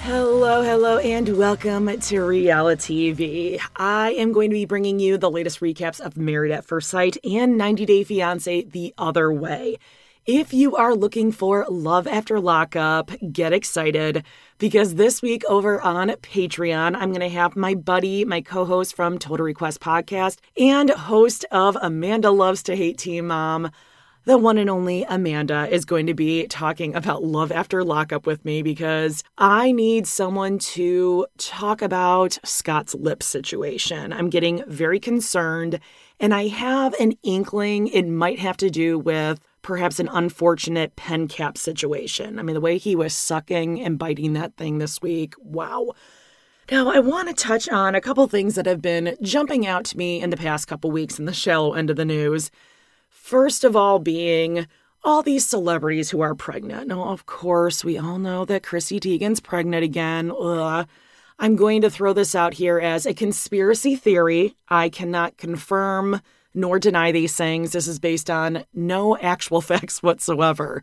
Hello, and welcome to Reality TV. I am going to be bringing you the latest recaps of Married at First Sight and 90 Day Fiancé The Other Way. If you are looking for Love After Lockup, get excited, because this week over on Patreon, I'm going to have my buddy, my co-host from Total Request Podcast, and host of Amanda Loves to Hate Teen Mom, the one and only Amanda, is going to be talking about Love After Lockup with me, because I need someone to talk about Scott's lip situation. I'm getting very concerned, and I have an inkling it might have to do with perhaps an unfortunate pen cap situation. I mean, the way he was sucking and biting that thing this week, wow. Now, I want to touch on a couple things that have been jumping out to me in the past couple weeks in the shallow end of the news. First of all being all these celebrities who are pregnant. Now, of course, we all know that Chrissy Teigen's pregnant again. Ugh. I'm going to throw this out here as a conspiracy theory. I cannot confirm nor deny these things. This is based on no actual facts whatsoever.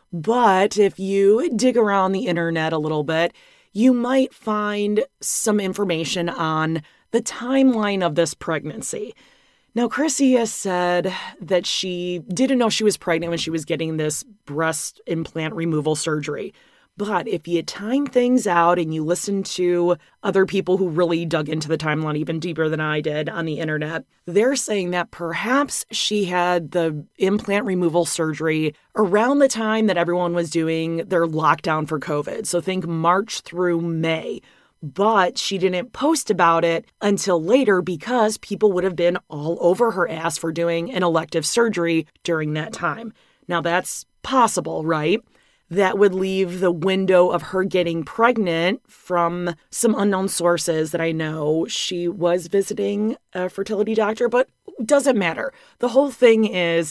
But if you dig around the internet a little bit, you might find some information on the timeline of this pregnancy. Now, Chrissy has said that she didn't know she was pregnant when she was getting this breast implant removal surgery. But if you time things out and you listen to other people who really dug into the timeline even deeper than I did on the internet, they're saying that perhaps she had the implant removal surgery around the time that everyone was doing their lockdown for COVID. So think March through May. But she didn't post about it until later because people would have been all over her ass for doing an elective surgery during that time. Now, that's possible, right? That would leave the window of her getting pregnant from some unknown sources that I know. She was visiting a fertility doctor, but it doesn't matter. The whole thing is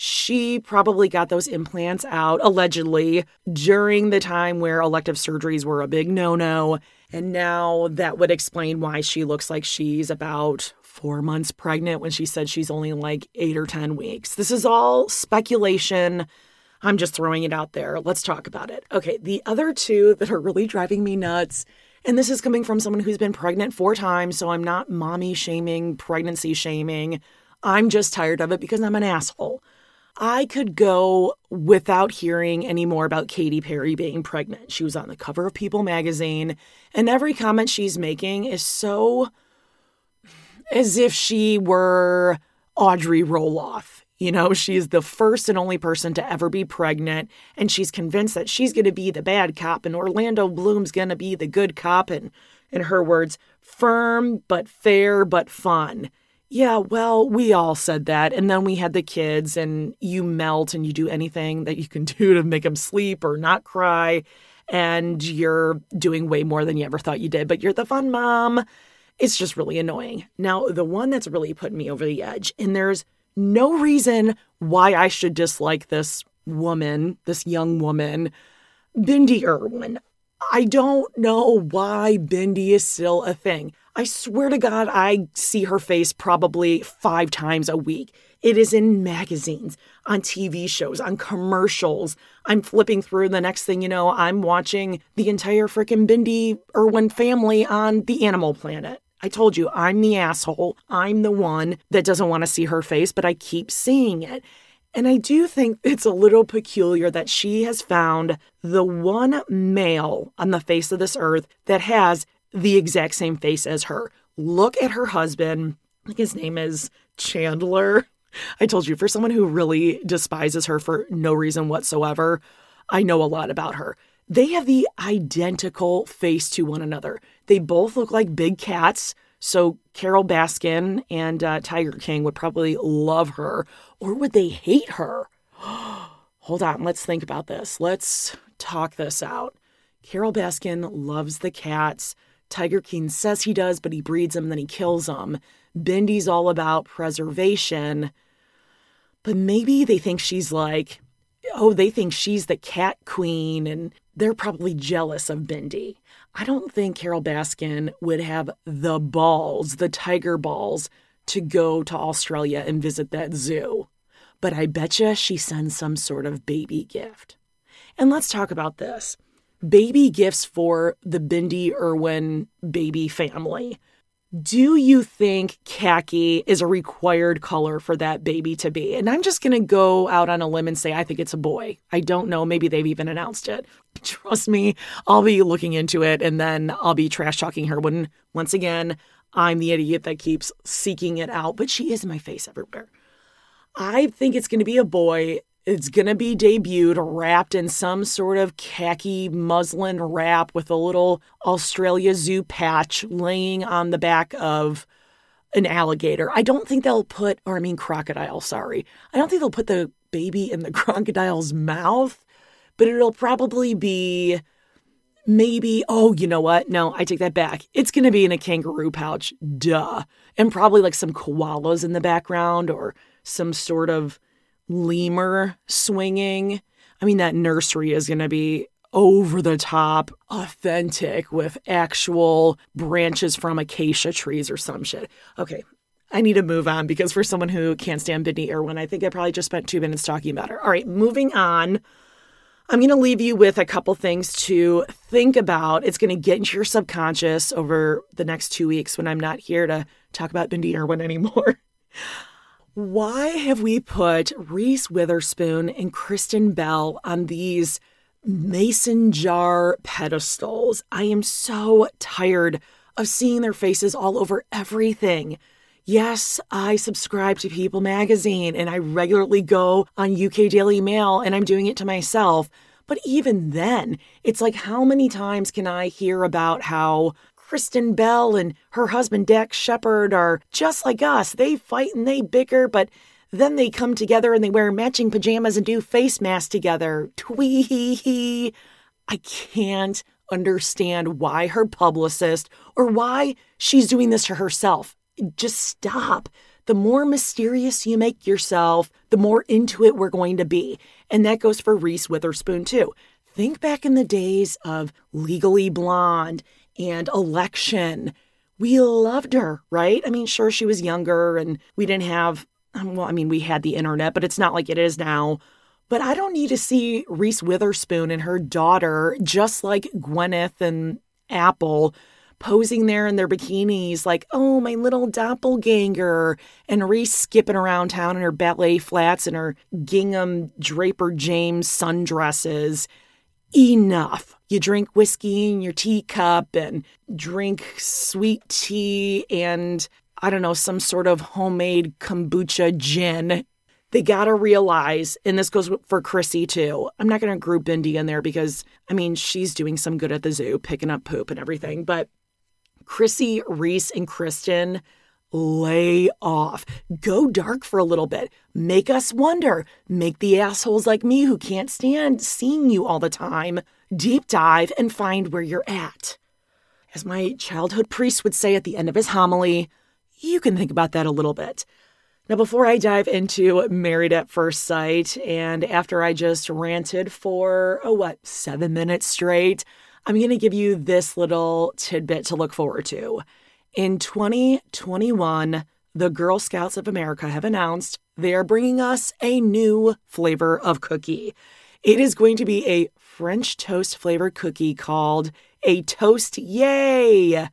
she probably got those implants out, allegedly, during the time where elective surgeries were a big no-no. And now that would explain why she looks like she's about 4 months pregnant when she said she's only like 8 or 10 weeks. This is all speculation. I'm just throwing it out there. Let's talk about it. Okay, the other two that are really driving me nuts, and this is coming from someone who's been pregnant 4 times, so I'm not mommy shaming, pregnancy shaming. I'm just tired of it because I'm an asshole. I could go without hearing any more about Katy Perry being pregnant. She was on the cover of People magazine, and every comment she's making is so as if she were Audrey Roloff. You know, she's the first and only person to ever be pregnant, and she's convinced that she's going to be the bad cop, and Orlando Bloom's going to be the good cop, and in her words, firm but fair but fun. Yeah, well, we all said that, and then we had the kids, and you melt, and you do anything that you can do to make them sleep or not cry, and you're doing way more than you ever thought you did, but you're the fun mom. It's just really annoying. Now, the one that's really putting me over the edge, and there's no reason why I should dislike this woman, this young woman, Bindi Irwin. I don't know why Bindi is still a thing. I swear to God, I see her face probably 5 times a week. It is in magazines, on TV shows, on commercials. I'm flipping through. The next thing you know, I'm watching the entire freaking Bindi Irwin family on the Animal Planet. I told you, I'm the asshole. I'm the one that doesn't want to see her face, but I keep seeing it. And I do think it's a little peculiar that she has found the one male on the face of this earth that has the exact same face as her. Look at her husband. I think his name is Chandler. I told you, for someone who really despises her for no reason whatsoever, I know a lot about her. They have the identical face to one another. They both look like big cats. So Carol Baskin and Tiger King would probably love her. Or would they hate her? Hold on, let's think about this. Let's talk this out. Carol Baskin loves the cats. Tiger King says he does, but he breeds them and then he kills them. Bindi's all about preservation. But maybe they think she's like, they think she's the cat queen, and they're probably jealous of Bindi. I don't think Carol Baskin would have the balls, the tiger balls, to go to Australia and visit that zoo. But I betcha she sends some sort of baby gift. And let's talk about this. baby gifts for the Bindi Irwin baby family. Do you think khaki is a required color for that baby to be? And I'm just going to go out on a limb and say I think it's a boy. I don't know. Maybe they've even announced it. Trust me, I'll be looking into it and then I'll be trash talking her when, once again, I'm the idiot that keeps seeking it out. But she is in my face everywhere. I think it's going to be a boy. It's going to be debuted wrapped in some sort of khaki muslin wrap with a little Australia Zoo patch laying on the back of an alligator. I don't think they'll put, crocodile, sorry. I don't think they'll put the baby in the crocodile's mouth, but it'll probably be maybe, oh, you know what? No, I take that back. It's going to be in a kangaroo pouch, duh. And probably like some koalas in the background or some sort of lemur swinging. I mean, that nursery is going to be over the top, authentic with actual branches from acacia trees or some shit. Okay, I need to move on because for someone who can't stand Bindi Irwin, I think I probably just spent 2 minutes talking about her. All right, moving on. I'm going to leave you with a couple things to think about. It's going to get into your subconscious over the next 2 weeks when I'm not here to talk about Bindi Irwin anymore. Why have we put Reese Witherspoon and Kristen Bell on these mason jar pedestals? I am so tired of seeing their faces all over everything. Yes, I subscribe to People magazine and I regularly go on UK Daily Mail and I'm doing it to myself. But even then, it's like, how many times can I hear about how Kristen Bell and her husband Dax Shepard are just like us? They fight and they bicker, but then they come together and they wear matching pajamas and do face masks together. Twee. I can't understand why her publicist or why she's doing this to herself. Just stop. The more mysterious you make yourself, the more into it we're going to be. And that goes for Reese Witherspoon too. Think back in the days of Legally Blonde and Election. We loved her, right? I mean, sure, she was younger and we didn't have, we had the internet, but it's not like it is now. But I don't need to see Reese Witherspoon and her daughter, just like Gwyneth and Apple, posing there in their bikinis like, oh, my little doppelganger, and Reese skipping around town in her ballet flats and her gingham Draper James sundresses. Enough. You drink whiskey in your teacup and drink sweet tea and, I don't know, some sort of homemade kombucha gin. They got to realize, and this goes for Chrissy too. I'm not going to group Bindi in there because, she's doing some good at the zoo, picking up poop and everything. But Chrissy, Reese, and Kristen, lay off. Go dark for a little bit. Make us wonder. Make the assholes like me who can't stand seeing you all the time deep dive and find where you're at. As my childhood priest would say at the end of his homily, you can think about that a little bit. Now, before I dive into Married at First Sight, and after I just ranted for, 7 minutes straight, I'm going to give you this little tidbit to look forward to. In 2021, the Girl Scouts of America have announced they are bringing us a new flavor of cookie. It is going to be a French toast flavored cookie called a Toast Yay.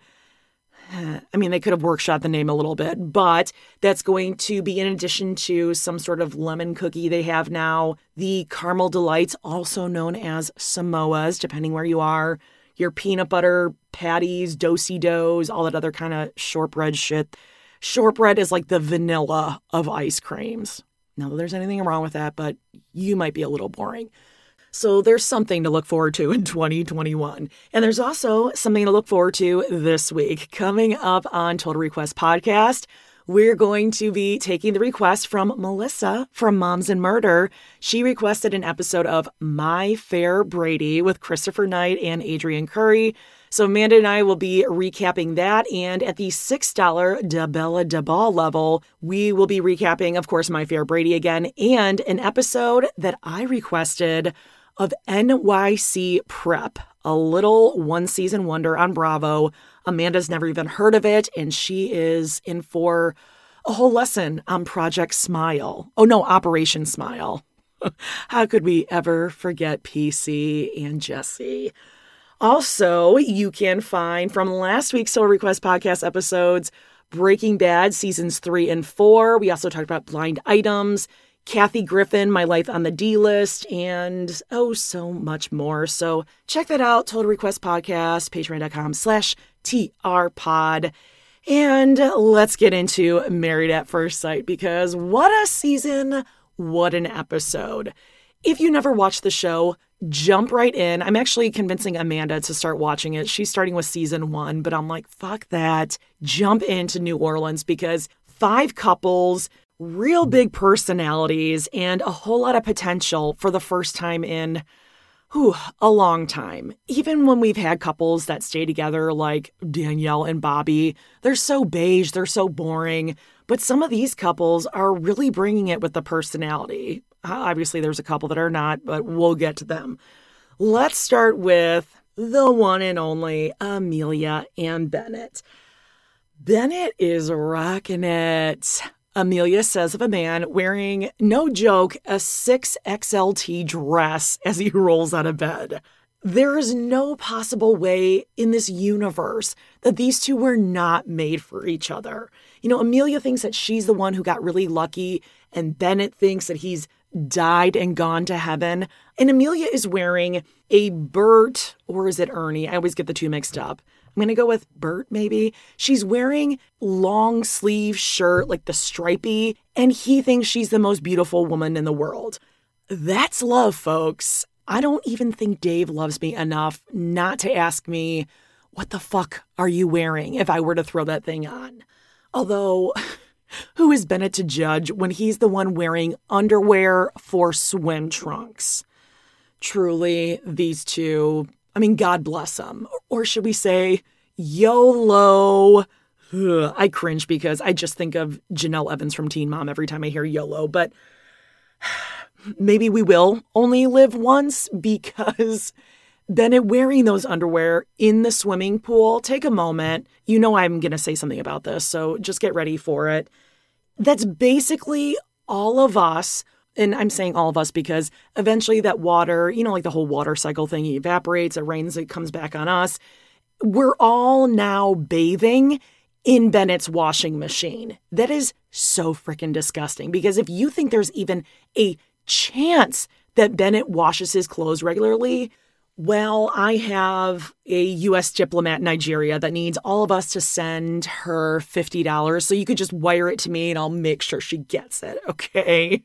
They could have workshopped the name a little bit, but that's going to be in addition to some sort of lemon cookie they have now. The Caramel Delights, also known as Samoas, depending where you are. Your peanut butter patties, do-si-dos, all that other kind of shortbread shit. Shortbread is like the vanilla of ice creams. Not that there's anything wrong with that, but you might be a little boring. So there's something to look forward to in 2021. And there's also something to look forward to this week. Coming up on Total Request Podcast, we're going to be taking the request from Melissa from Moms and Murder. She requested an episode of My Fair Brady with Christopher Knight and Adrian Curry. So Amanda and I will be recapping that. And at the $6 DaBella DaBall level, we will be recapping, of course, My Fair Brady again, and an episode that I requested of NYC Prep, a little one-season wonder on Bravo. Amanda's never even heard of it, and she is in for a whole lesson on Project Smile. Oh, no, Operation Smile. How could we ever forget PC and Jesse? Also, you can find from last week's Soul Request podcast episodes, Breaking Bad seasons 3 and 4. We also talked about Blind Items, Kathy Griffin, My Life on the D-List, and so much more. So check that out, Total Request Podcast, patreon.com/TRPod. And let's get into Married at First Sight, because what a season, what an episode. If you never watched the show, jump right in. I'm actually convincing Amanda to start watching it. She's starting with season 1, but I'm like, fuck that. Jump into New Orleans, because 5 couples, real big personalities, and a whole lot of potential for the first time in a long time. Even when we've had couples that stay together like Danielle and Bobby, they're so beige, they're so boring. But some of these couples are really bringing it with the personality. Obviously, there's a couple that are not, but we'll get to them. Let's start with the one and only Amelia and Bennett. Bennett is rocking it. Amelia says of a man wearing, no joke, a 6XLT dress as he rolls out of bed. There is no possible way in this universe that these two were not made for each other. You know, Amelia thinks that she's the one who got really lucky, and Bennett thinks that he's died and gone to heaven. And Amelia is wearing a Bert, or is it Ernie? I always get the two mixed up. I'm going to go with Bert, maybe. She's wearing long sleeve shirt, like the stripey, and he thinks she's the most beautiful woman in the world. That's love, folks. I don't even think Dave loves me enough not to ask me, what the fuck are you wearing, if I were to throw that thing on? Although, who is Bennett to judge when he's the one wearing underwear for swim trunks? Truly, these two, I mean, God bless them. Or should we say, YOLO? Ugh, I cringe because I just think of Janelle Evans from Teen Mom every time I hear YOLO, but maybe we will only live once, because Bennett wearing those underwear in the swimming pool, take a moment. You know I'm going to say something about this, so just get ready for it. That's basically all of us. And I'm saying all of us because eventually that water, you know, like the whole water cycle thing, it evaporates, it rains, it comes back on us. We're all now bathing in Bennett's washing machine. That is so freaking disgusting, because if you think there's even a chance that Bennett washes his clothes regularly, well, I have a U.S. diplomat in Nigeria that needs all of us to send her $50. So you could just wire it to me and I'll make sure she gets it, okay?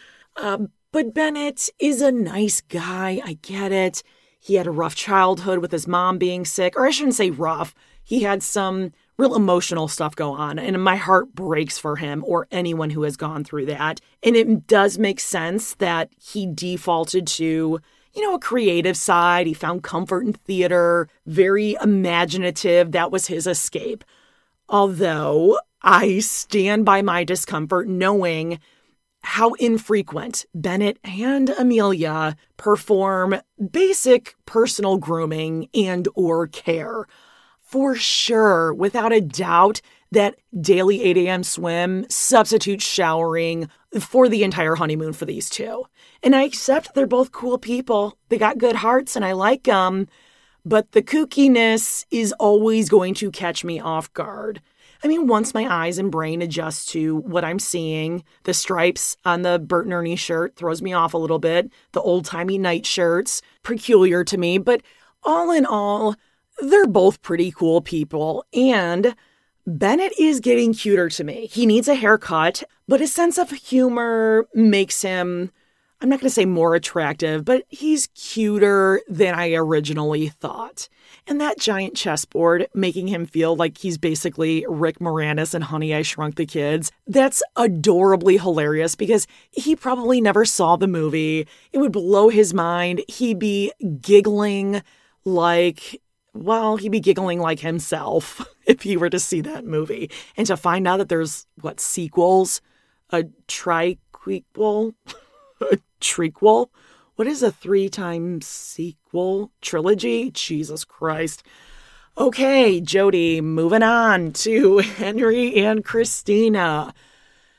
But Bennett is a nice guy. I get it. He had a rough childhood with his mom being sick, or I shouldn't say rough. He had some real emotional stuff go on, and my heart breaks for him or anyone who has gone through that. And it does make sense that he defaulted to, you know, a creative side. He found comfort in theater, very imaginative. That was his escape. Although I stand by my discomfort knowing how infrequent Bennett and Amelia perform basic personal grooming and or care. For sure, without a doubt, that daily 8 a.m. swim substitutes showering for the entire honeymoon for these two. And I accept they're both cool people. They got good hearts and I like them. But the kookiness is always going to catch me off guard. I mean, once my eyes and brain adjust to what I'm seeing, the stripes on the Bert and Ernie shirt throws me off a little bit. The old-timey night shirts, peculiar to me. But all in all, they're both pretty cool people. And Bennett is getting cuter to me. He needs a haircut, but his sense of humor makes him, I'm not going to say more attractive, but he's cuter than I originally thought. And that giant chessboard making him feel like he's basically Rick Moranis and Honey, I Shrunk the Kids. That's adorably hilarious because he probably never saw the movie. It would blow his mind. He'd be giggling like, well, he'd be giggling like himself if he were to see that movie. And to find out that there's, sequels? A triquel? A trequel? What is a 3-time sequel? Trilogy? Jesus Christ. Okay, Jody, moving on to Henry and Christina.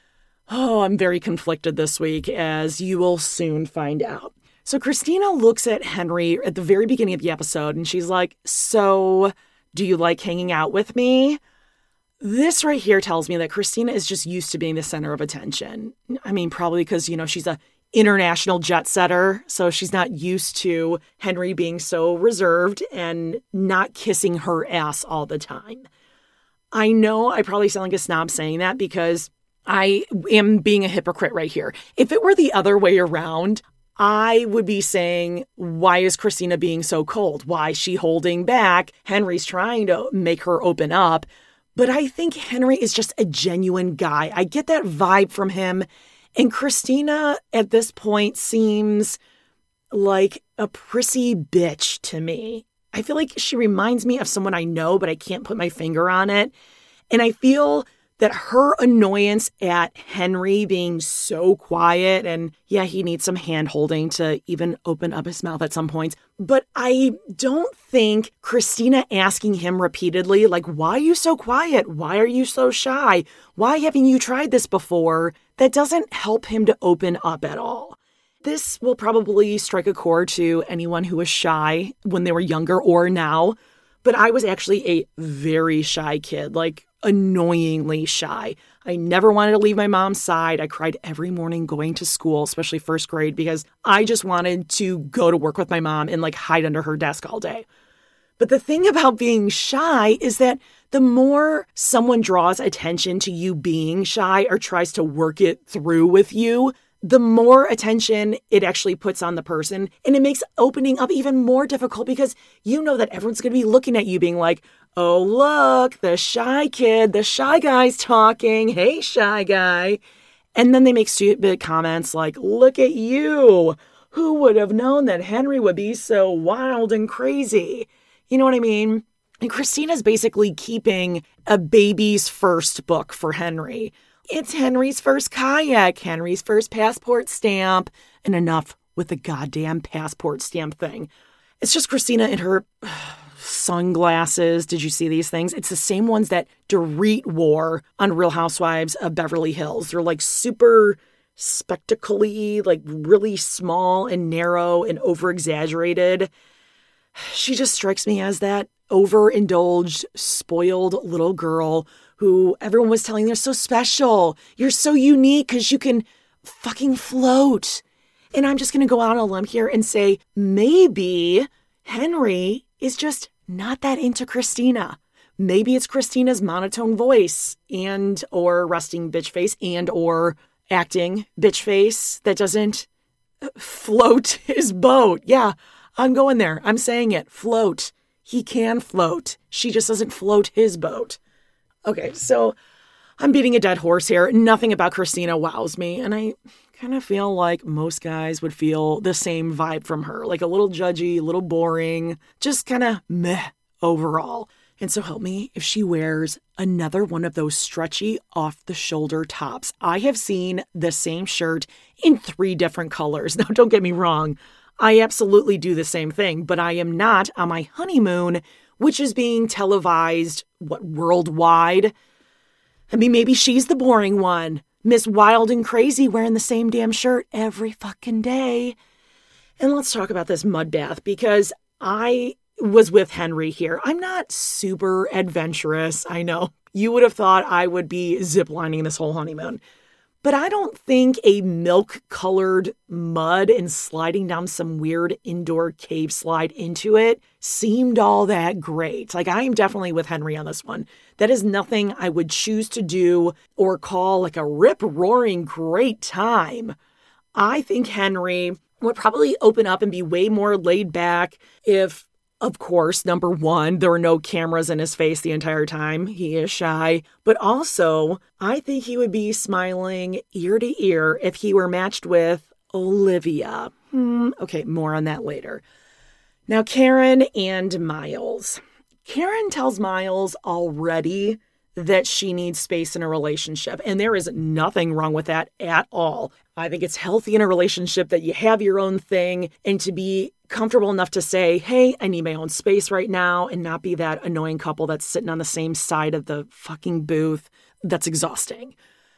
Oh, I'm very conflicted this week, as you will soon find out. So Christina looks at Henry at the very beginning of the episode, and she's like, so do you like hanging out with me? This right here tells me that Christina is just used to being the center of attention. I mean, probably because, she's a international jet setter, so she's not used to Henry being so reserved and not kissing her ass all the time. I know I probably sound like a snob saying that because I am being a hypocrite right here. If it were the other way around, I would be saying, why is Christina being so cold? Why is she holding back? Henry's trying to make her open up. But I think Henry is just a genuine guy. I get that vibe from him. And Christina at this point seems like a prissy bitch to me. I feel like she reminds me of someone I know, but I can't put my finger on it. And I feel that her annoyance at Henry being so quiet, and yeah, he needs some hand holding to even open up his mouth at some points. But I don't think Christina asking him repeatedly, like, why are you so quiet? Why are you so shy? Why haven't you tried this before? That doesn't help him to open up at all. This will probably strike a chord to anyone who was shy when they were younger or now. But I was actually a very shy kid, like annoyingly shy. I never wanted to leave my mom's side. I cried every morning going to school, especially first grade, because I just wanted to go to work with my mom and like hide under her desk all day. But the thing about being shy is that the more someone draws attention to you being shy or tries to work it through with you, the more attention it actually puts on the person. And it makes opening up even more difficult because you know that everyone's going to be looking at you being like, oh, look, the shy kid, the shy guy's talking. Hey, shy guy. And then they make stupid comments like, look at you. Who would have known that Henry would be so wild and crazy? You know what I mean? And Christina's basically keeping a baby's first book for Henry. It's Henry's first kayak, Henry's first passport stamp, and enough with the goddamn passport stamp thing. It's just Christina in her sunglasses. Did you see these things? It's the same ones that Dorit wore on Real Housewives of Beverly Hills. They're like super spectacle-y, like really small and narrow and over-exaggerated. She just strikes me as that overindulged, spoiled little girl who everyone was telling they're so special. You're so unique because you can fucking float. And I'm just going to go out on a limb here and say maybe Henry is just not that into Christina. Maybe it's Christina's monotone voice and or resting bitch face and or acting bitch face that doesn't float his boat. Yeah, I'm going there. I'm saying it. Float. He can float. She just doesn't float his boat. Okay, so I'm beating a dead horse here. Nothing about Christina wows me. And I kind of feel like most guys would feel the same vibe from her. Like a little judgy, a little boring, just kind of meh overall. And so help me if she wears another one of those stretchy off-the-shoulder tops. I have seen the same shirt in 3 different colors. Now, don't get me wrong. I absolutely do the same thing, but I am not on my honeymoon, which is being televised, worldwide? I mean, maybe she's the boring one. Miss Wild and Crazy wearing the same damn shirt every fucking day. And let's talk about this mud bath because I was with Henry here. I'm not super adventurous. I know you would have thought I would be ziplining this whole honeymoon. But I don't think a milk-colored mud and sliding down some weird indoor cave slide into it seemed all that great. Like, I am definitely with Henry on this one. That is nothing I would choose to do or call like a rip-roaring great time. I think Henry would probably open up and be way more laid back if, of course, number one, there were no cameras in his face the entire time. He is shy. But also, I think he would be smiling ear to ear if he were matched with Olivia. Okay, more on that later. Now, Karen and Miles. Karen tells Miles already that she needs space in a relationship, and there is nothing wrong with that at all. I think it's healthy in a relationship that you have your own thing and to be comfortable enough to say, hey, I need my own space right now, and not be that annoying couple that's sitting on the same side of the fucking booth. That's exhausting.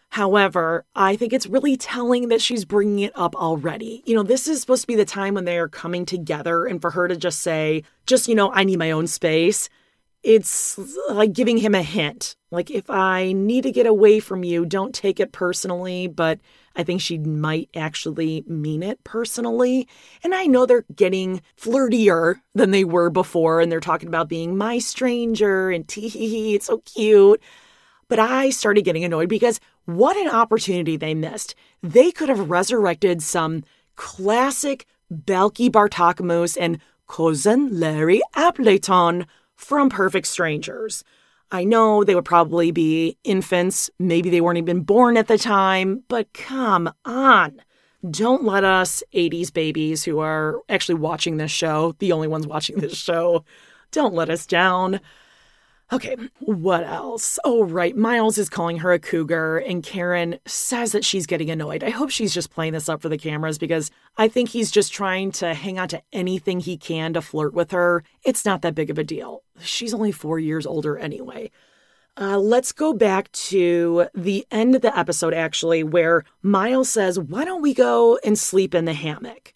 However, I think it's really telling that she's bringing it up already. This is supposed to be the time when they are coming together, and for her to just say, I need my own space. It's like giving him a hint. Like, if I need to get away from you, don't take it personally. But I think she might actually mean it personally. And I know they're getting flirtier than they were before. And they're talking about being my stranger and tee-hee-hee, it's so cute. But I started getting annoyed because what an opportunity they missed. They could have resurrected some classic Balki Bartokomous and cousin Larry Appleton from Perfect Strangers. I know they would probably be infants. Maybe they weren't even born at the time, but come on. Don't let us 80s babies who are actually watching this show, the only ones watching this show, don't let us down. Okay, what else? Oh, right. Miles is calling her a cougar, and Karen says that she's getting annoyed. I hope she's just playing this up for the cameras because I think he's just trying to hang on to anything he can to flirt with her. It's not that big of a deal. She's only 4 years older anyway. Let's go back to the end of the episode, actually, where Miles says, why don't we go and sleep in the hammock?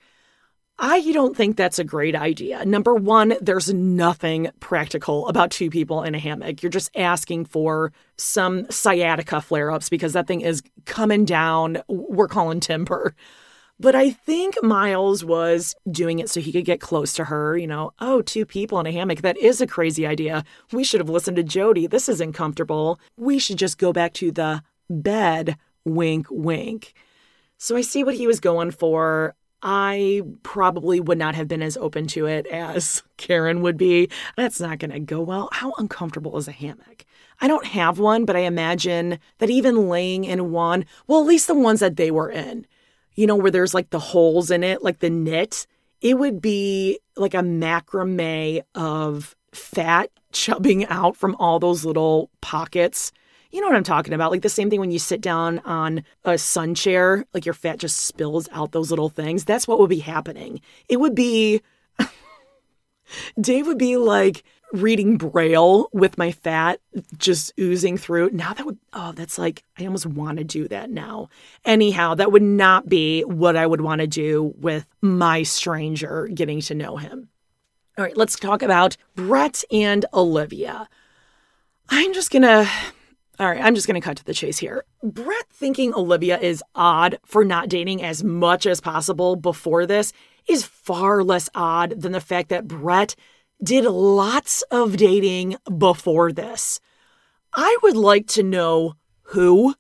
I don't think that's a great idea. Number one, there's nothing practical about two people in a hammock. You're just asking for some sciatica flare-ups because that thing is coming down. We're calling timber. But I think Miles was doing it so he could get close to her. Two people in a hammock. That is a crazy idea. We should have listened to Jody. This isn't comfortable. We should just go back to the bed. Wink, wink. So I see what he was going for. I probably would not have been as open to it as Karen would be. That's not going to go well. How uncomfortable is a hammock? I don't have one, but I imagine that even laying in one, well, at least the ones that they were in, where there's like the holes in it, like the knit, it would be like a macrame of fat chubbing out from all those little pockets. You know what I'm talking about? Like the same thing when you sit down on a sun chair, like your fat just spills out those little things. That's what would be happening. It would be, Dave would be like reading Braille with my fat just oozing through. Now that's like, I almost want to do that now. Anyhow, that would not be what I would want to do with my stranger, getting to know him. All right, let's talk about Brett and Olivia. I'm just going to cut to the chase here. Brett thinking Olivia is odd for not dating as much as possible before this is far less odd than the fact that Brett did lots of dating before this. I would like to know who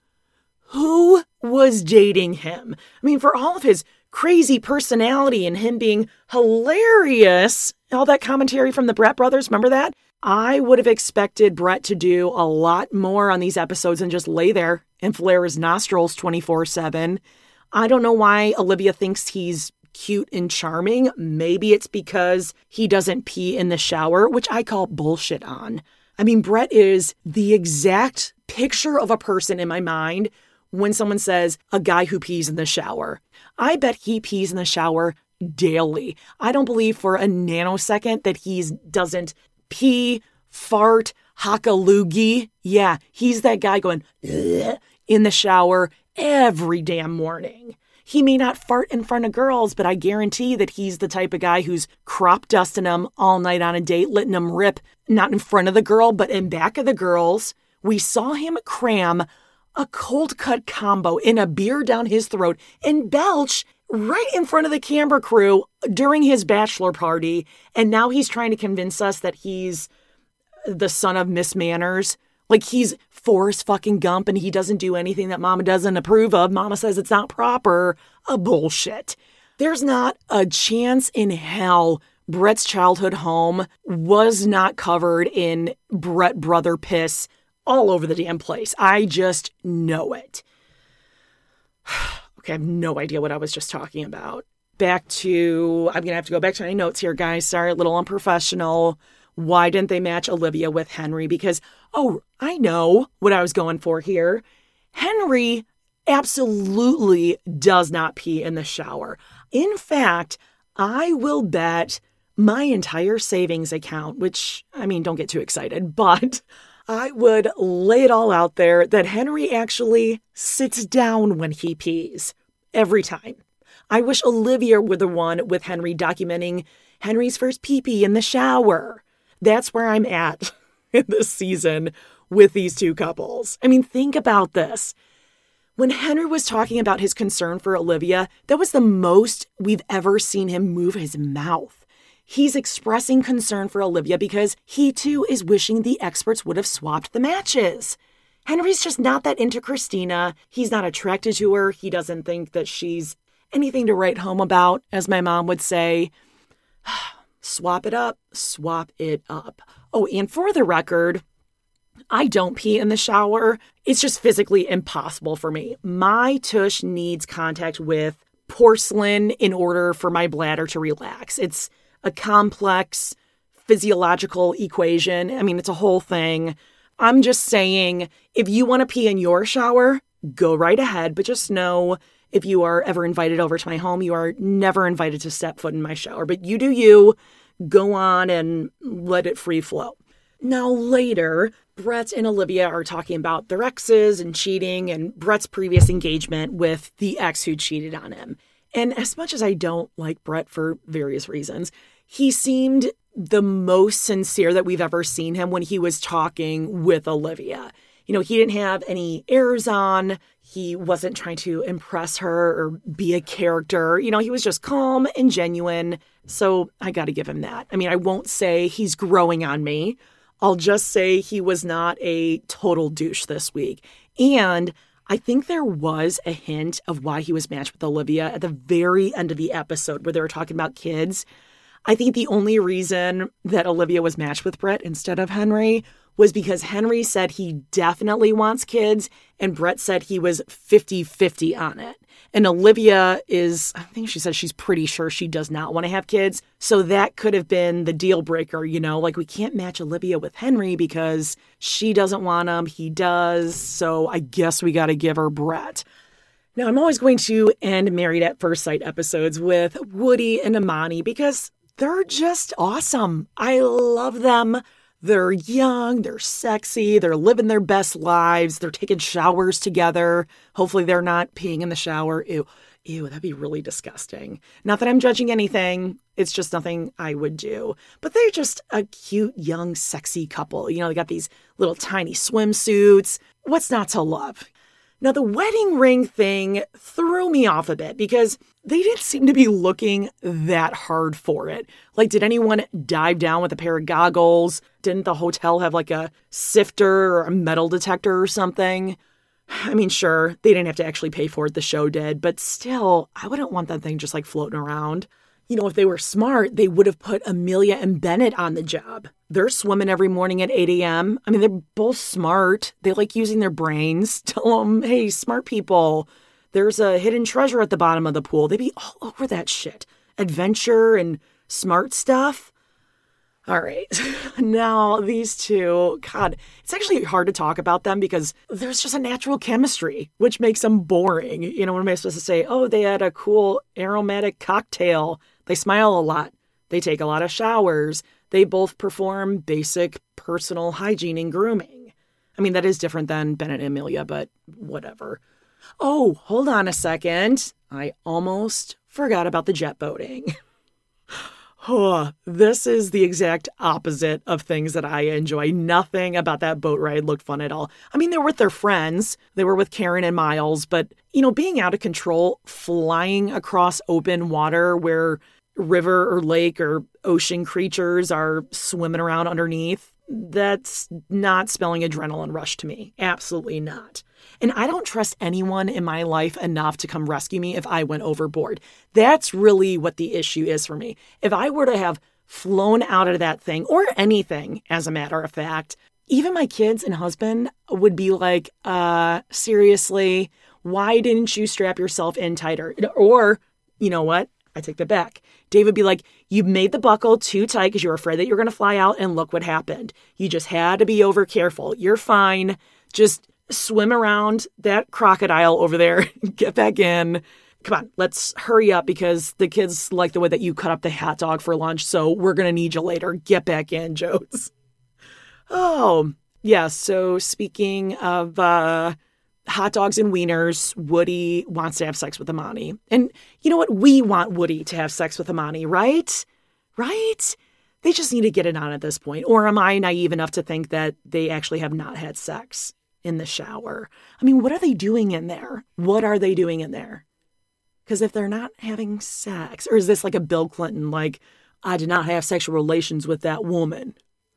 was dating him. I mean, for all of his crazy personality and him being hilarious, all that commentary from the Brett brothers, remember that? I would have expected Brett to do a lot more on these episodes and just lay there and flare his nostrils 24/7. I don't know why Olivia thinks he's cute and charming. Maybe it's because he doesn't pee in the shower, which I call bullshit on. I mean, Brett is the exact picture of a person in my mind when someone says a guy who pees in the shower. I bet he pees in the shower daily. I don't believe for a nanosecond that he doesn't pee, fart, hack a loogie. Yeah, he's that guy going in the shower every damn morning. He may not fart in front of girls, but I guarantee that he's the type of guy who's crop dusting them all night on a date, letting them rip, not in front of the girl, but in back of the girls. We saw him cram a cold cut combo in a beer down his throat and belch right in front of the camera crew during his bachelor party. And now he's trying to convince us that he's the son of Miss Manners. Like he's Forrest fucking Gump and he doesn't do anything that Mama doesn't approve of. Mama says it's not proper. A bullshit. There's not a chance in hell Brett's childhood home was not covered in Brett brother piss all over the damn place. I just know it. Okay, I have no idea what I was just talking about. I'm going to have to go back to my notes here, guys. Sorry, a little unprofessional. Why didn't they match Olivia with Henry? Because, I know what I was going for here. Henry absolutely does not pee in the shower. In fact, I will bet my entire savings account, which, I mean, don't get too excited, but I would lay it all out there that Henry actually sits down when he pees. Every time. I wish Olivia were the one with Henry documenting Henry's first pee-pee in the shower. That's where I'm at in this season with these two couples. I mean, think about this. When Henry was talking about his concern for Olivia, that was the most we've ever seen him move his mouth. He's expressing concern for Olivia because he too is wishing the experts would have swapped the matches. Henry's just not that into Christina. He's not attracted to her. He doesn't think that she's anything to write home about, as my mom would say. Swap it up, swap it up. Oh, and for the record, I don't pee in the shower. It's just physically impossible for me. My tush needs contact with porcelain in order for my bladder to relax. It's a complex physiological equation. I mean, it's a whole thing. I'm just saying, if you want to pee in your shower, go right ahead. But just know, if you are ever invited over to my home, you are never invited to step foot in my shower. But you do you. Go on and let it free flow. Now later, Brett and Olivia are talking about their exes and cheating and Brett's previous engagement with the ex who cheated on him. And as much as I don't like Brett for various reasons, he seemed the most sincere that we've ever seen him when he was talking with Olivia. You know, he didn't have any airs on. He wasn't trying to impress her or be a character. You know, he was just calm and genuine. So I got to give him that. I mean, I won't say he's growing on me. I'll just say he was not a total douche this week. And I think there was a hint of why he was matched with Olivia at the very end of the episode where they were talking about kids. I think the only reason that Olivia was matched with Brett instead of Henry was because Henry said he definitely wants kids and Brett said he was 50-50 on it. And Olivia I think she said she's pretty sure she does not want to have kids. So that could have been the deal breaker, you know, like we can't match Olivia with Henry because she doesn't want him, he does. So I guess we got to give her Brett. Now, I'm always going to end Married at First Sight episodes with Woody and Imani because they're just awesome. I love them. They're young, they're sexy, they're living their best lives, they're taking showers together. Hopefully they're not peeing in the shower. Ew, that'd be really disgusting. Not that I'm judging anything, it's just nothing I would do. But they're just a cute, young, sexy couple. You know, they got these little tiny swimsuits. What's not to love? Now, the wedding ring thing threw me off a bit because they didn't seem to be looking that hard for it. Like, did anyone dive down with a pair of goggles? Didn't the hotel have like a sifter or a metal detector or something? I mean, sure, they didn't have to actually pay for it, the show did, but still, I wouldn't want that thing just like floating around. You know, if they were smart, they would have put Amelia and Bennett on the job. They're swimming every morning at 8 a.m. I mean, they're both smart. They like using their brains. Tell them, hey, smart people, there's a hidden treasure at the bottom of the pool. They'd be all over that shit. Adventure and smart stuff. All right. Now, these two, God, it's actually hard to talk about them because there's just a natural chemistry, which makes them boring. You know, what am I supposed to say? Oh, they had a cool aromatic cocktail. They smile a lot. They take a lot of showers. They both perform basic personal hygiene and grooming. I mean, that is different than Bennett and Amelia, but whatever. Oh, hold on a second. I almost forgot about the jet boating. Oh, this is the exact opposite of things that I enjoy. Nothing about that boat ride looked fun at all. I mean, they were with their friends. They were with Karen and Miles, but, you know, being out of control, flying across open water where river or lake or ocean creatures are swimming around underneath, that's not spelling adrenaline rush to me. Absolutely not. And I don't trust anyone in my life enough to come rescue me if I went overboard. That's really what the issue is for me. If I were to have flown out of that thing, or anything, as a matter of fact, even my kids and husband would be like, seriously, why didn't you strap yourself in tighter? Or, you know what? I take that back. Dave would be like, you made the buckle too tight because you were afraid that you were going to fly out, and look what happened. You just had to be over careful. You're fine. Just swim around that crocodile over there, get back in. Come on, let's hurry up because the kids like the way that you cut up the hot dog for lunch, so we're going to need you later. Get back in, Joes. Oh, Yeah, so speaking of hot dogs and wieners, Woody wants to have sex with Imani. And you know what? We want Woody to have sex with Imani, right? Right? They just need to get it on at this point. Or am I naive enough to think that they actually have not had sex in the shower? I mean, what are they doing in there? What are they doing in there? Because if they're not having sex, or is this like a Bill Clinton, like, I did not have sexual relations with that woman?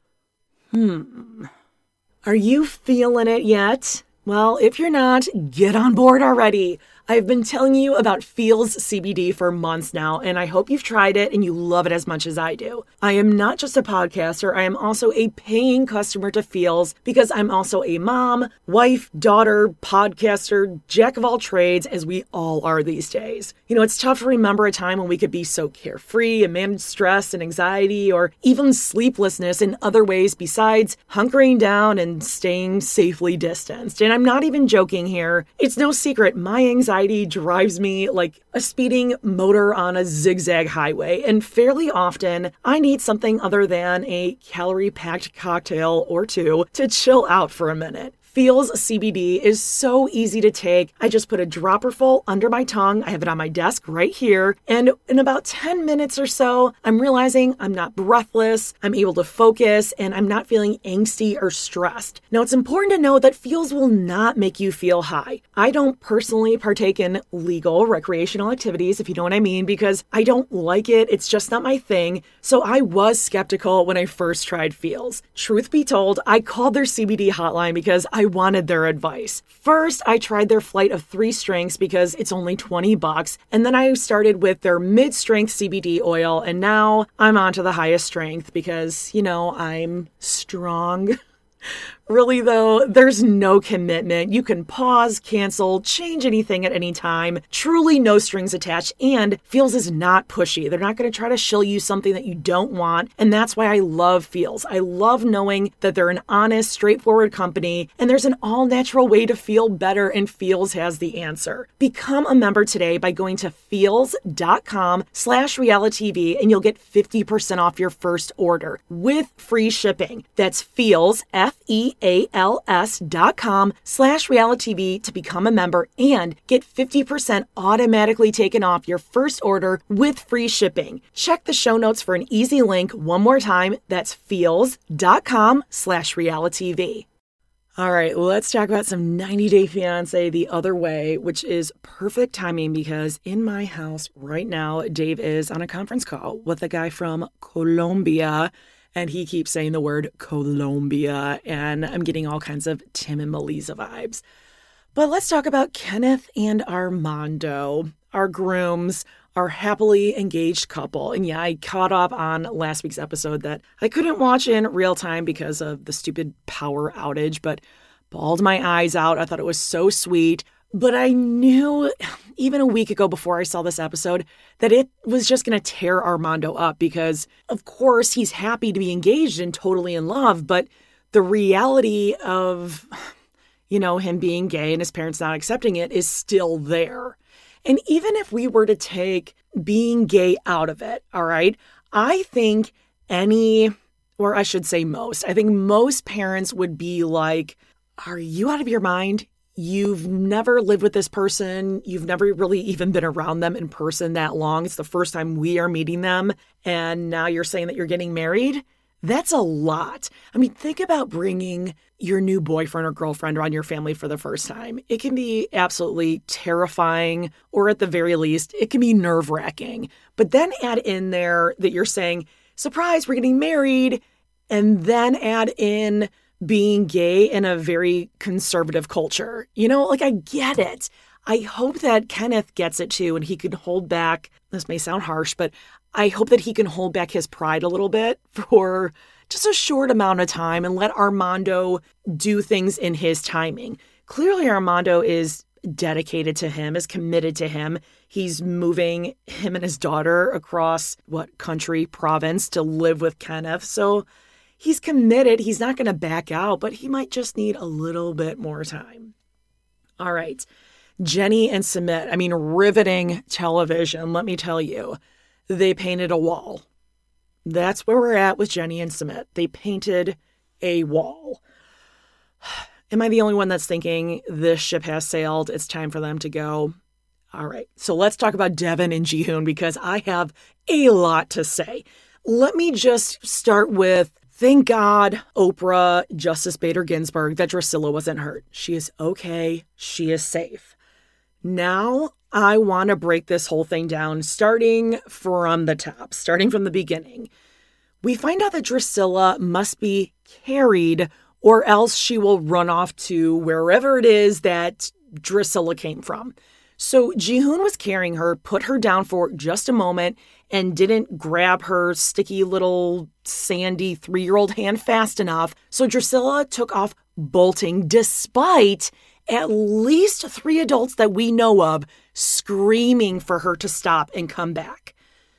Are you feeling it yet? Well, if you're not, get on board already. I've been telling you about Feals CBD for months now, and I hope you've tried it and you love it as much as I do. I am not just a podcaster, I am also a paying customer to Feals because I'm also a mom, wife, daughter, podcaster, jack of all trades, as we all are these days. You know, it's tough to remember a time when we could be so carefree and manage stress and anxiety or even sleeplessness in other ways besides hunkering down and staying safely distanced. And I'm not even joking here. It's no secret, my anxiety drives me like a speeding motor on a zigzag highway, and fairly often I need something other than a calorie-packed cocktail or two to chill out for a minute. Feals CBD is so easy to take. I just put a dropper full under my tongue. I have it on my desk right here. And in about 10 minutes or so, I'm realizing I'm not breathless, I'm able to focus, and I'm not feeling angsty or stressed. Now, it's important to know that Feals will not make you feel high. I don't personally partake in legal recreational activities, if you know what I mean, because I don't like it. It's just not my thing. So I was skeptical when I first tried Feals. Truth be told, I called their CBD hotline because I wanted their advice. First, I tried their flight of 3 strengths because it's only $20, and then I started with their mid-strength CBD oil, and now I'm on to the highest strength because, you know, I'm strong. Really, though, there's no commitment. You can pause, cancel, change anything at any time. Truly no strings attached, and Feals is not pushy. They're not going to try to shill you something that you don't want, and that's why I love Feals. I love knowing that they're an honest, straightforward company, and there's an all-natural way to feel better, and Feals has the answer. Become a member today by going to feals.com/realitv, and you'll get 50% off your first order with free shipping. That's Feals, FEALS.com/realitv to become a member and get 50% automatically taken off your first order with free shipping. Check the show notes for an easy link one more time. That's feals.com/realitv. All right, let's talk about some 90 Day Fiancé the other way, which is perfect timing because in my house right now, Dave is on a conference call with a guy from Colombia. And he keeps saying the word Colombia, and I'm getting all kinds of Tim and Melissa vibes. But let's talk about Kenneth and Armando, our grooms, our happily engaged couple. And yeah, I caught up on last week's episode that I couldn't watch in real time because of the stupid power outage, but bawled my eyes out. I thought it was so sweet. But I knew even a week ago before I saw this episode that it was just going to tear Armando up because, of course, he's happy to be engaged and totally in love. But the reality of, you know, him being gay and his parents not accepting it is still there. And even if we were to take being gay out of it, all right, I think I think most parents would be like, are you out of your mind? You've never lived with this person. You've never really even been around them in person that long. It's the first time we are meeting them. And now you're saying that you're getting married? That's a lot. I mean, think about bringing your new boyfriend or girlfriend around your family for the first time. It can be absolutely terrifying, or at the very least, it can be nerve-wracking. But then add in there that you're saying, surprise, we're getting married, and then add in being gay in a very conservative culture. You know, like I get it. I hope that Kenneth gets it too and he can hold back, this may sound harsh, but I hope that he can hold back his pride a little bit for just a short amount of time and let Armando do things in his timing. Clearly Armando is dedicated to him, is committed to him. He's moving him and his daughter across country, province to live with Kenneth. So he's committed. He's not going to back out, but he might just need a little bit more time. All right. Jenny and Sumit. I mean, riveting television, let me tell you. They painted a wall. That's where we're at with Jenny and Sumit. They painted a wall. Am I the only one that's thinking this ship has sailed? It's time for them to go. All right, so let's talk about Devin and Jihoon because I have a lot to say. Let me just start with, thank God Oprah, Justice Bader Ginsburg, that Drusilla wasn't hurt. She is okay. She is safe. Now I want to break this whole thing down, starting from the top, starting from the beginning. We find out that Drusilla must be carried or else she will run off to wherever it is that Drusilla came from. So Jihoon was carrying her, put her down for just a moment, and didn't grab her sticky little sandy 3-year-old hand fast enough. So Drusilla took off bolting despite at least 3 adults that we know of screaming for her to stop and come back.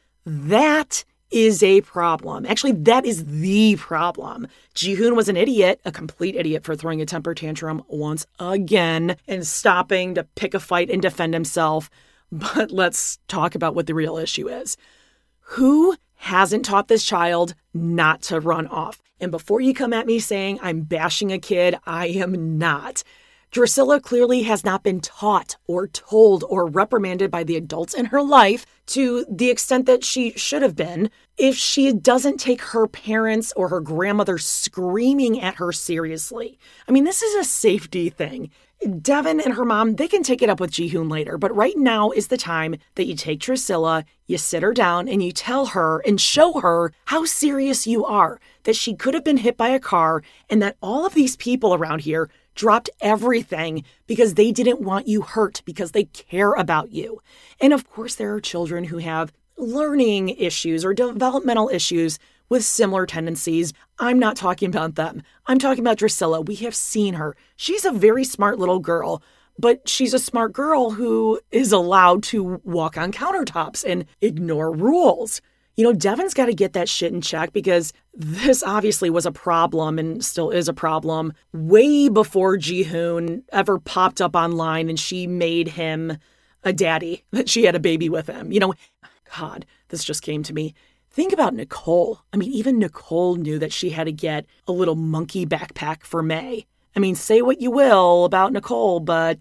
That is a problem. Actually, that is the problem. Jihoon was an idiot, a complete idiot for throwing a temper tantrum once again and stopping to pick a fight and defend himself. But let's talk about what the real issue is. Who hasn't taught this child not to run off? And before you come at me saying I'm bashing a kid, I am not. Drusilla clearly has not been taught or told or reprimanded by the adults in her life to the extent that she should have been if she doesn't take her parents or her grandmother screaming at her seriously. I mean, this is a safety thing. Devin and her mom, they can take it up with Jihoon later, but right now is the time that you take Drusilla, you sit her down, and you tell her and show her how serious you are, that she could have been hit by a car, and that all of these people around here dropped everything because they didn't want you hurt, because they care about you. And of course, there are children who have learning issues or developmental issues with similar tendencies. I'm not talking about them. I'm talking about Drusilla. We have seen her. She's a very smart little girl, but she's a smart girl who is allowed to walk on countertops and ignore rules. You know, Devin's got to get that shit in check because this obviously was a problem and still is a problem way before Jihoon ever popped up online and she made him a daddy, that she had a baby with him. You know, God, this just came to me. Think about Nicole. I mean, even Nicole knew that she had to get a little monkey backpack for May. I mean, say what you will about Nicole, but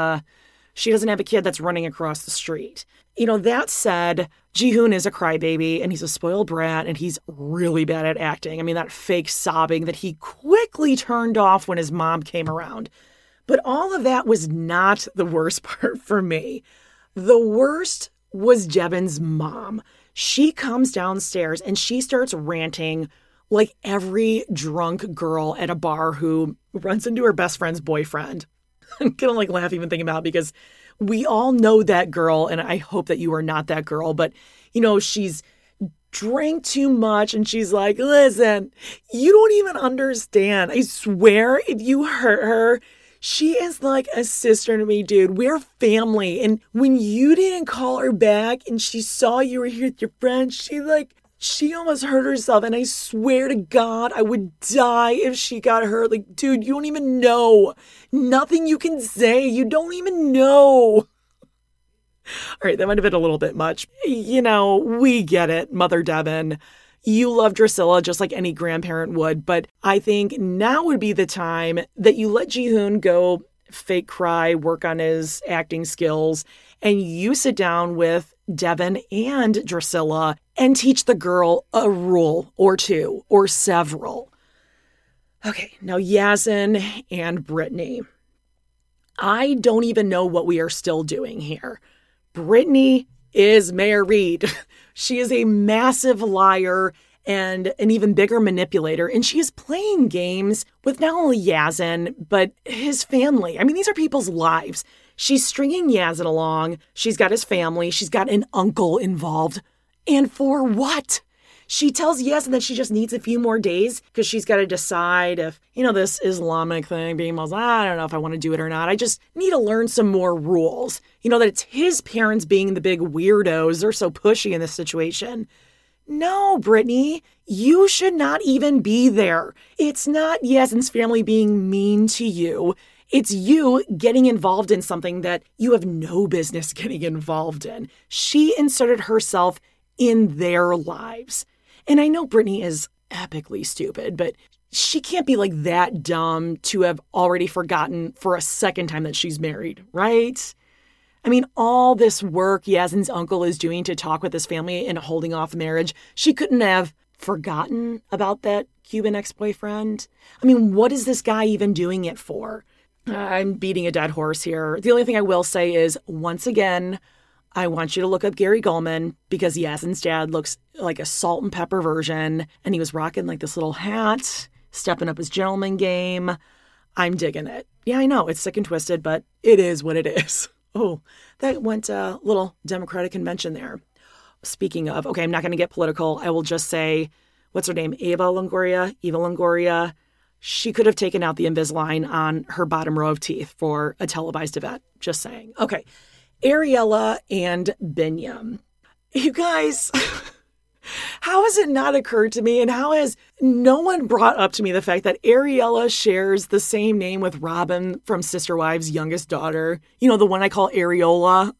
she doesn't have a kid that's running across the street. You know, that said, Jihoon is a crybaby and he's a spoiled brat and he's really bad at acting. I mean, that fake sobbing that he quickly turned off when his mom came around. But all of that was not the worst part for me. The worst was Devin's mom. She comes downstairs and she starts ranting like every drunk girl at a bar who runs into her best friend's boyfriend. I'm gonna laugh even thinking about it because we all know that girl, and I hope that you are not that girl, but you know, she's drank too much and she's like, listen, you don't even understand. I swear if you hurt her, she is like a sister to me, dude. We're family. And when you didn't call her back and she saw you were here with your friend, she almost hurt herself. And I swear to God, I would die if she got hurt. Like, dude, you don't even know. Nothing you can say. You don't even know. All right, that might have been a little bit much. You know, we get it, Mother Devin. You love Drusilla just like any grandparent would, but I think now would be the time that you let Jihoon go fake cry, work on his acting skills, and you sit down with Devin and Drusilla and teach the girl a rule or two or several. Okay, now Yazan and Brittany. I don't even know what we are still doing here. Brittany is married. She is a massive liar and an even bigger manipulator, and she is playing games with not only Yazan, but his family. I mean, these are people's lives. She's stringing Yazan along. She's got his family. She's got an uncle involved. And for what? She tells Yazan that she just needs a few more days because she's got to decide if, you know, this Islamic thing, being Muslim, I don't know if I want to do it or not. I just need to learn some more rules. You know, that it's his parents being the big weirdos. They're so pushy in this situation. No, Brittany, you should not even be there. It's not Yazan's family being mean to you. It's you getting involved in something that you have no business getting involved in. She inserted herself in their lives. And I know Brittany is epically stupid, but she can't be like that dumb to have already forgotten for a second time that she's married, right? I mean, all this work Yasin's uncle is doing to talk with his family and holding off marriage, she couldn't have forgotten about that Cuban ex-boyfriend. I mean, what is this guy even doing it for? I'm beating a dead horse here. The only thing I will say is, once again, I want you to look up Gary Gulman because Yasin's dad looks like a salt and pepper version, and he was rocking like this little hat, stepping up his gentleman game. I'm digging it. Yeah, I know, it's sick and twisted, but it is what it is. Oh, that went a little Democratic convention there. Speaking of, okay, I'm not going to get political. I will just say, what's her name? Eva Longoria. She could have taken out the Invisalign on her bottom row of teeth for a televised event. Just saying. Okay, Ariella and Binyam. You guys, how has it not occurred to me, and how has no one brought up to me the fact that Ariella shares the same name with Robin from Sister Wives' youngest daughter? You know, the one I call Areola.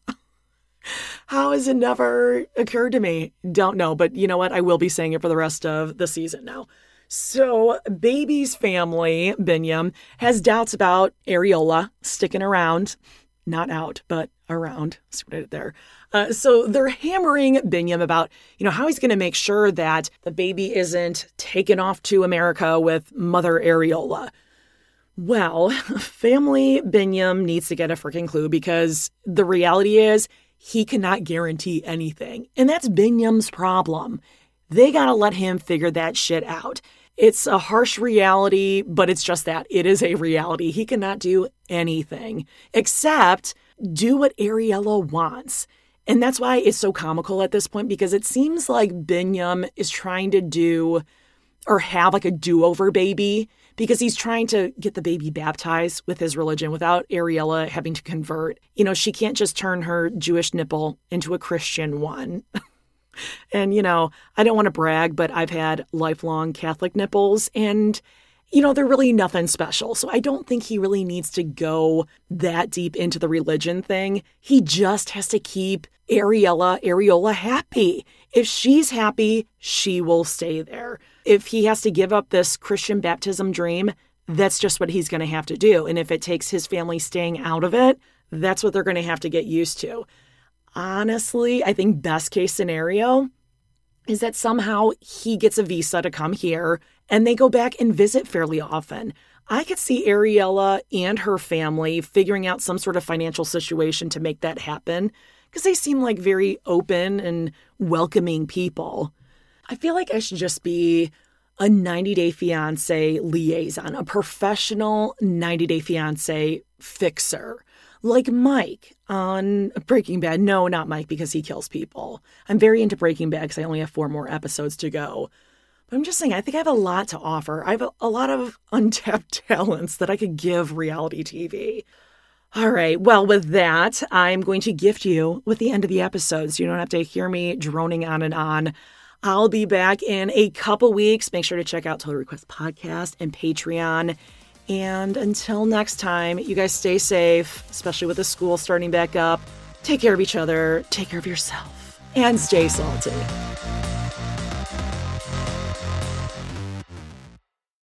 How has it never occurred to me? Don't know, but you know what? I will be saying it for the rest of the season now. So, Baby's family, Binyam, has doubts about Areola sticking around. Not out, but around. See what I did there? So they're hammering Binyam about, how he's going to make sure that the baby isn't taken off to America with Mother Areola. Well, family Binyam needs to get a freaking clue because the reality is he cannot guarantee anything. And that's Binyam's problem. They got to let him figure that shit out. It's a harsh reality, but it's just that. It is a reality. He cannot do anything except do what Ariella wants. And that's why it's so comical at this point, because it seems like Binyam is trying to do or have like a do-over baby because he's trying to get the baby baptized with his religion without Ariella having to convert. She can't just turn her Jewish nipple into a Christian one. And, I don't want to brag, but I've had lifelong Catholic nipples and, they're really nothing special. So I don't think he really needs to go that deep into the religion thing. He just has to keep Areola happy. If she's happy, she will stay there. If he has to give up this Christian baptism dream, that's just what he's going to have to do. And if it takes his family staying out of it, that's what they're going to have to get used to. Honestly, I think best case scenario is that somehow he gets a visa to come here and they go back and visit fairly often. I could see Ariella and her family figuring out some sort of financial situation to make that happen because they seem like very open and welcoming people. I feel like I should just be a 90 Day Fiancé liaison, a professional 90 Day Fiancé fixer. Like Mike on Breaking Bad. No, not Mike, because he kills people. I'm very into Breaking Bad because I only have 4 more episodes to go. But I'm just saying, I think I have a lot to offer. I have a lot of untapped talents that I could give reality TV. All right, well, with that, I'm going to gift you with the end of the episode so you don't have to hear me droning on and on. I'll be back in a couple weeks. Make sure to check out Total Request Podcast and Patreon. And until next time, you guys stay safe, especially with the school starting back up. Take care of each other, take care of yourself, and stay salty.